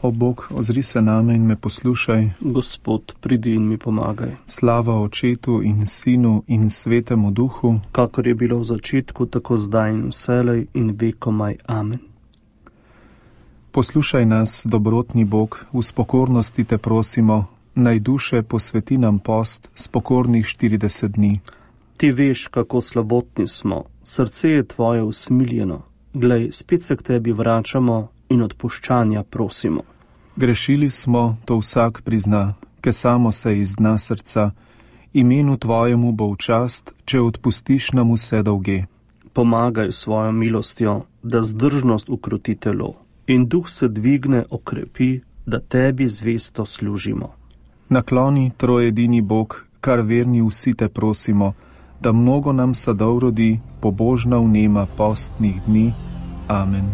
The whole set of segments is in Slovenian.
O Bog, ozri se name in me poslušaj. Gospod, pridi in mi pomagaj. Slava Očetu in Sinu in Svetemu Duhu, Kakor je bilo v začetku, tako zdaj in vselej in vekomaj. Amen. poslušaj nas, dobrotni Bog, v spokornosti te prosimo, naj duše posveti nam post spokornih 40 dni. Ti veš, kako slabotni smo, srce je tvoje usmiljeno. Glej, spet se k tebi vračamo in odpuščanja prosimo. Grešili smo, to vsak prizna, kesamo se iz dna srca, imenu tvojemu bo v čast, če odpustiš nam vse dolge. Pomagaj svojo milostjo, da zdržnost ukroti telo in duh se dvigne, okrepi, da tebi zvesto služimo. Nakloni, trojedini Bog, kar verni vsi te prosimo, da mnogo nam sadov rodi, pobožna vnema postnih dni. Amen.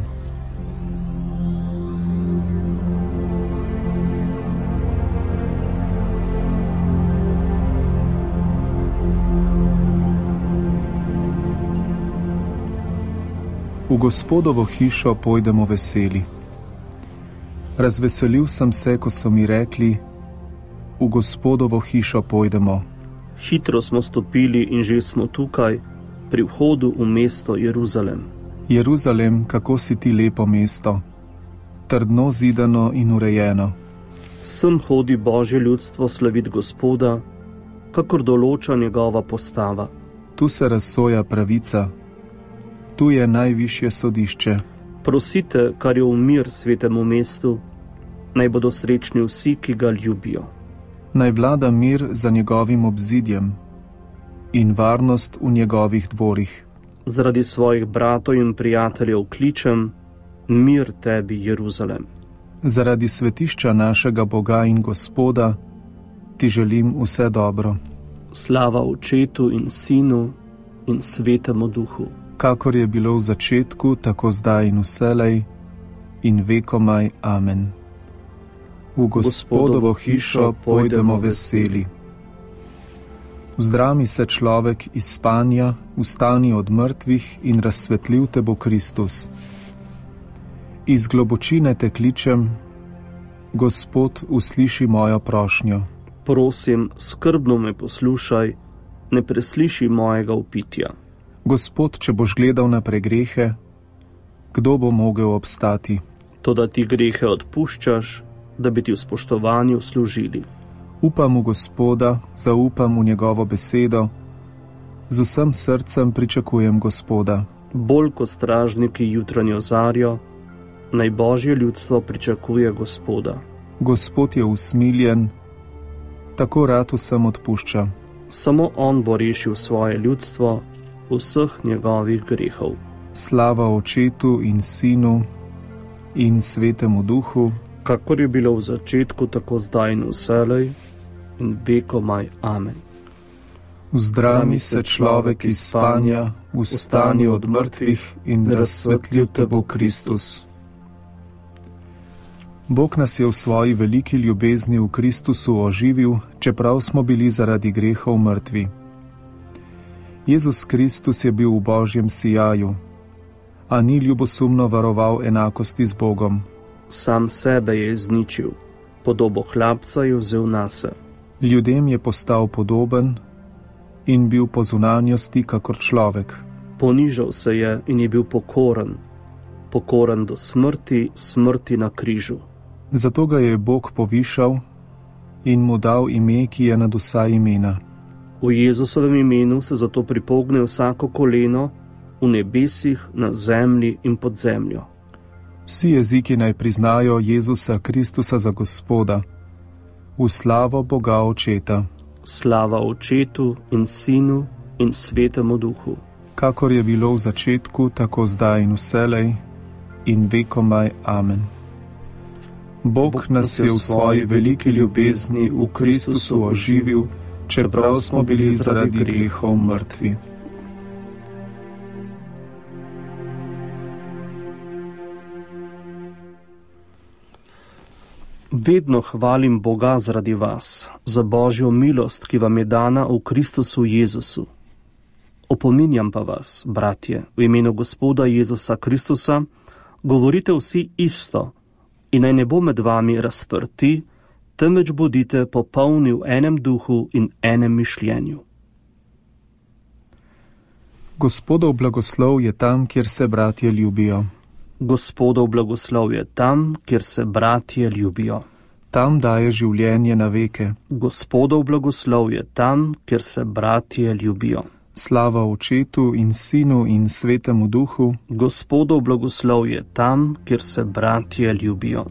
V Gospodovo hišo pojdemo veseli. Razveselil sem se, ko so mi rekli, v Gospodovo hišo pojdemo. Hitro smo stopili in že smo tukaj, pri vhodu v mesto Jeruzalem. Jeruzalem, kako si ti lepo mesto, trdno zidano in urejeno. Sem hodi Božje ljudstvo slavit Gospoda, kakor določa njegova postava. Tu se razsoja pravica, tu je najvišje sodišče. Prosite, kar je v mir svetemu mestu, naj bodo srečni vsi, ki ga ljubijo. Naj vlada mir za njegovim obzidjem in varnost v njegovih dvorih. Zaradi svojih bratov in prijateljev kličem, mir tebi, Jeruzalem. Zaradi svetišča našega Boga in Gospoda ti želim vse dobro. Slava Očetu in Sinu in Svetemu Duhu. Kakor je bilo v začetku, tako zdaj in vselej in vekomaj. Amen. V Gospodovo hišo pojdemo veseli. Vzdrami se človek iz spanja, vstani od mrtvih in razsvetljiv te bo Kristus. Iz globočine te kličem, Gospod, usliši mojo prošnjo. Prosim, skrbno me poslušaj, ne presliši mojega vpitja. Gospod, če boš gledal na pregrehe, kdo bo mogel obstati? Toda ti grehe odpuščaš, da bi ti v spoštovanju služili. Upam v Gospoda, zaupam v njegovo besedo, z vsem srcem pričakujem Gospoda. Bolj kot stražniki jutranjo zarjo, naj Božje ljudstvo pričakuje Gospoda. Gospod je usmiljen, tako rad vsem odpušča. Samo on bo rešil svoje ljudstvo vseh njegovih grehov. Slava Očetu in Sinu in Svetemu Duhu, kakor je bilo v začetku, tako zdaj in vselej in vekomaj. Amen. Vzdrami se človek iz spanja, vstani od mrtvih in razsvetljiv te bo Kristus. Bog nas je v svoji veliki ljubezni v Kristusu oživil, čeprav smo bili zaradi grehov mrtvi. Jezus Kristus je bil v Božjem sijaju, a ni ljubosumno varoval enakosti z Bogom. Sam sebe je izničil, podobo hlapca je vzel nase. Ljudem je postal podoben in bil po zunanjosti kakor človek. Ponižal se je in je bil pokoren, pokoren do smrti, smrti na križu. Zato ga je Bog povišal in mu dal ime, ki je nad vsa imena. V Jezusovem imenu se zato pripogne vsako koleno v nebesih, na zemlji in pod zemljo. Vsi jeziki naj priznajo Jezusa Kristusa za Gospoda, v slavo Boga Očeta. Slava Očetu in Sinu in Svetemu Duhu. Kakor je bilo v začetku, tako zdaj in vselej in vekomaj. Amen. Bog nas je v svoji veliki ljubezni v Kristusu oživil, čeprav smo bili zaradi grehov mrtvi. Vedno hvalim Boga zaradi vas, za Božjo milost, ki vam je dana v Kristusu Jezusu. Opominjam pa vas, bratje, v imenu Gospoda Jezusa Kristusa, govorite vsi isto, in naj ne bo med vami razprti, temveč bodite popolni v enem duhu in enem mišljenju. Gospodov blagoslov je tam, kjer se bratje ljubijo. Gospodov blagoslov je tam, kjer se bratje ljubijo. Tam daje življenje na veke. Gospodov blagoslov je tam, kjer se bratje ljubijo. Slava Očetu in Sinu in Svetemu Duhu. Gospodov blagoslov je tam, kjer se bratje ljubijo.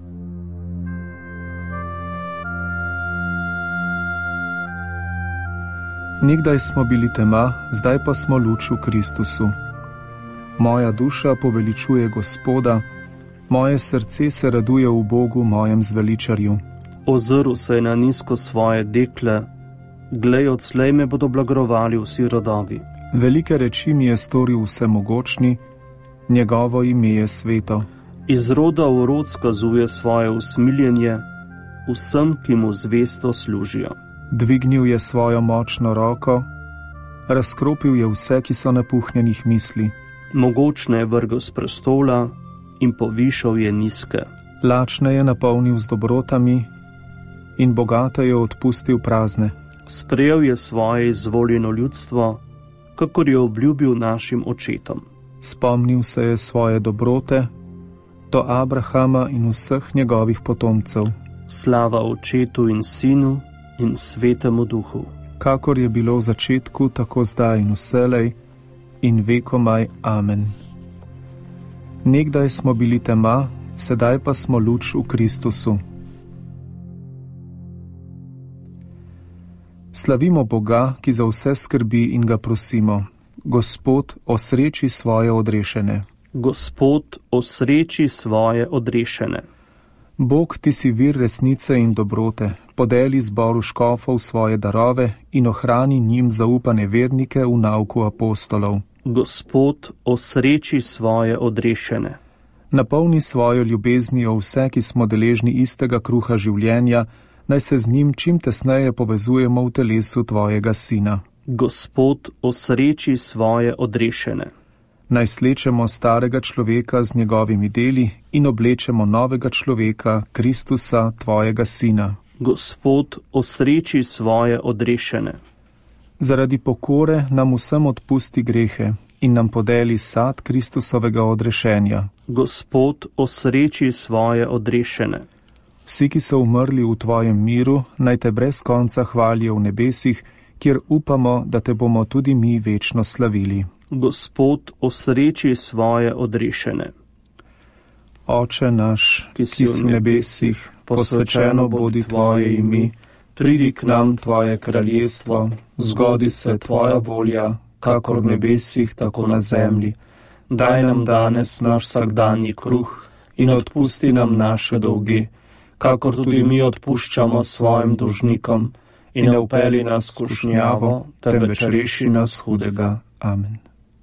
Nekdaj smo bili tema, zdaj pa smo luč v Kristusu. Moja duša poveličuje Gospoda, moje srce se raduje v Bogu, mojem zveličarju. Ozrl se je na nizko svoje dekle, glej, odslej me bodo blagrovali vsi rodovi. Velike reči mi je storil vsemogočni, njegovo ime je sveto. Iz roda v rod skazuje svoje usmiljenje vsem, ki mu zvesto služijo. Dvignil je svojo močno roko, razkropil je vse, ki so napuhnjenih misli. Mogočne je vrgel s prestola in povišal je nizke. Lačne je napolnil z dobrotami in bogate je odpustil prazne. Sprejel je svoje izvoljeno ljudstvo, kakor je obljubil našim očetom. Spomnil se je svoje dobrote do Abrahama in vseh njegovih potomcev. Slava Očetu in Sinu in Svetemu Duhu. Kakor je bilo v začetku, tako zdaj in vselej in vekomaj. Amen. Nekdaj smo bili tema, sedaj pa smo luč v Kristusu. Slavimo Boga, ki za vse skrbi, in ga prosimo: Gospod, osreči svoje odrešene. Gospod, osreči svoje odrešene. Bog, ti si vir resnice in dobrote, podeli zboru škofov svoje darove in ohrani njim zaupane vernike v nauku apostolov. Gospod, osreči svoje odrešene. Napolni svojo ljubeznijo vse, ki smo deležni istega kruha življenja, naj se z njim čim tesneje povezujemo v telesu tvojega Sina. Gospod, osreči svoje odrešene. Naj slečemo starega človeka z njegovimi deli in oblečemo novega človeka, Kristusa, tvojega Sina. Gospod, osreči svoje odrešene. Zaradi pokore nam vsem odpusti grehe in nam podeli sad Kristusovega odrešenja. Gospod, osreči svoje odrešene. Vsi, ki so umrli v tvojem miru, naj te brez konca hvalijo v nebesih, kjer upamo, da te bomo tudi mi večno slavili. Gospod, osreči svoje odrešene. Oče naš, ki si v nebesih, posvečeno bodi tvoje ime, pridi k nam tvoje kraljestvo, zgodi se tvoja volja, kakor v nebesih, tako na zemlji. Daj nam danes naš vsakdanji kruh in odpusti nam naše dolge, kakor tudi mi odpuščamo svojim dolžnikom, in ne vpelji nas v skušnjavo, temveč reši nas hudega. Amen.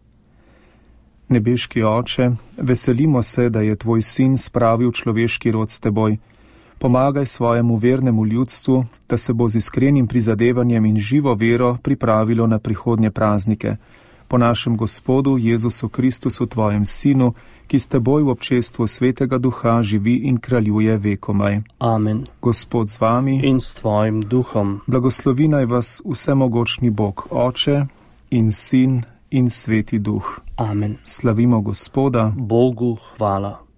Nebeški Oče, veselimo se, da je tvoj Sin spravil človeški rod s teboj. Pomagaj svojemu vernemu ljudstvu, da se bo z iskrenim prizadevanjem in živo vero pripravilo na prihodnje praznike. Po našem Gospodu Jezusu Kristusu, tvojem Sinu, ki s teboj v občestvu Svetega Duha živi in kraljuje vekomaj. Amen. Gospod z vami in s tvojim duhom. Blagoslovi naj vas vsemogočni Bog, Oče in Sin in Sveti Duh. Amen. Slavimo Gospoda. Bogu hvala.